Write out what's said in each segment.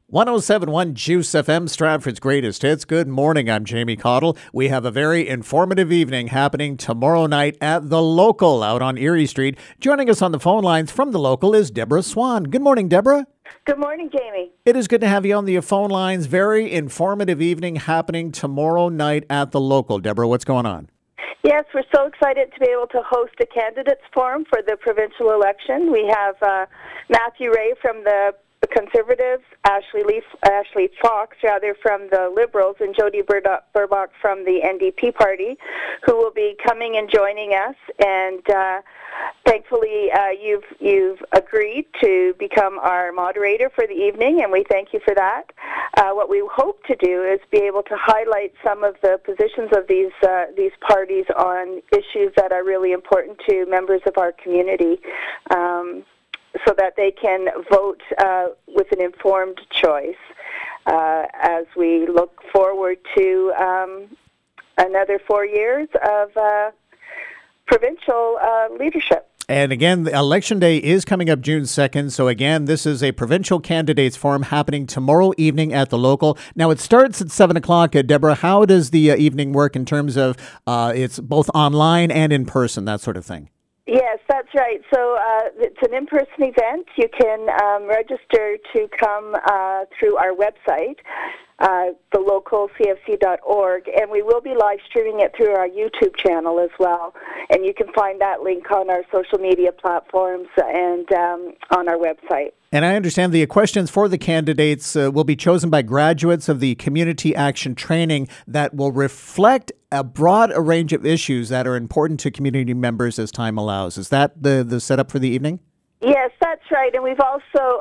107.1 Juice FM, Stratford's greatest hits. Good morning, I'm Jamie Cottle. We have a very informative evening happening tomorrow night at The Local out on Erie Street. Joining us on the phone lines from The Local is Deborah Swan. Good morning, Deborah. Good morning, Jamie. It is good to have you on the phone lines. Very informative evening happening tomorrow night at The Local. Deborah, what's going on? Yes, we're so excited to be able to host a candidates forum for the provincial election. We have Matthew Ray from the Conservatives, Ashley Fox from the Liberals, and Jody Burbach from the NDP party, who will be coming and joining us. And thankfully, you've agreed to become our moderator for the evening, and we thank you for that. What we hope to do is be able to highlight some of the positions of these parties on issues that are really important to members of our community, so that they can vote with an informed choice as we look forward to another 4 years of provincial leadership. And again, the Election Day is coming up June 2nd. So again, this is a provincial candidates forum happening tomorrow evening at The Local. Now, it starts at 7 o'clock. Deborah, how does the evening work in terms of it's both online and in person, that sort of thing? Yes, that's right. So it's an in-person event. You can register to come through our website, thelocalcfc.org, and we will be live streaming it through our YouTube channel as well. And you can find that link on our social media platforms and on our website. And I understand the questions for the candidates will be chosen by graduates of the community action training that will reflect a broad range of issues that are important to community members as time allows. Is that the setup for the evening? Yes, that's right. And we've also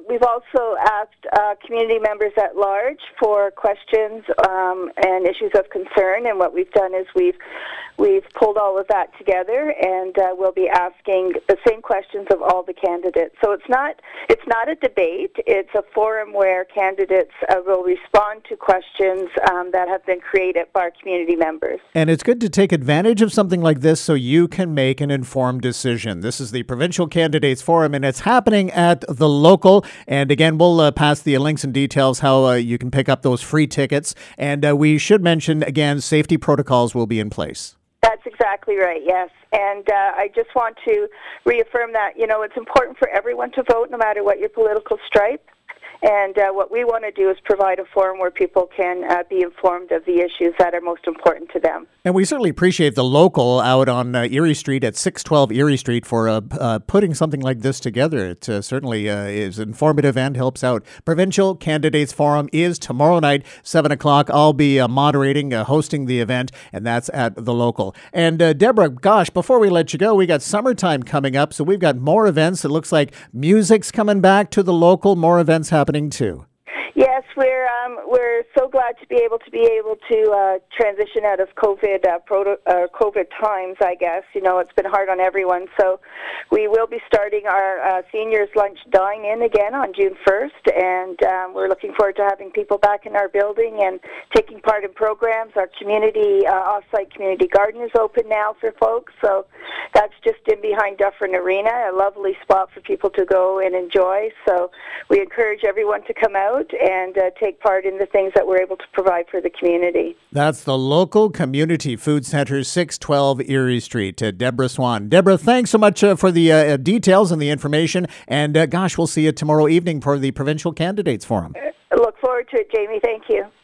asked community members at large for questions and issues of concern. And what we've done is we've pulled all of that together, and we'll be asking the same questions of all the candidates. So it's not a debate. It's a forum where candidates will respond to questions that have been created by our community members. And it's good to take advantage of something like this so you can make an informed decision. This is the Provincial Candidates Forum, and it's happening at The Local. And again, we'll pass the links and details how you can pick up those free tickets. And we should mention, again, safety protocols will be in place. That's exactly right, yes. And I just want to reaffirm that, it's important for everyone to vote, no matter what your political stripe. And what we want to do is provide a forum where people can be informed of the issues that are most important to them. And we certainly appreciate The Local out on Erie Street at 612 Erie Street for putting something like this together. It certainly is informative and helps out. Provincial Candidates Forum is tomorrow night, 7 o'clock. I'll be moderating, hosting the event, and that's at The Local. And Deborah, gosh, before we let you go, we got summertime coming up, so we've got more events. It looks like music's coming back to The Local, more events happening too. Yes, we're so glad to be able to transition out of COVID times. I guess it's been hard on everyone. So we will be starting our seniors lunch dine-in again on June 1st, and we're looking forward to having people back in our building and taking part in programs. Our community off-site community garden is open now for folks, so that's just in behind Dufferin Arena, a lovely spot for people to go and enjoy. So we encourage everyone to come out and take part in the things that we're able to provide for the community. That's The Local Community Food Center, 612 Erie Street. Deborah Swan. Deborah, thanks so much for the details and the information. And gosh, we'll see you tomorrow evening for the Provincial Candidates Forum. Look forward to it, Jamie. Thank you.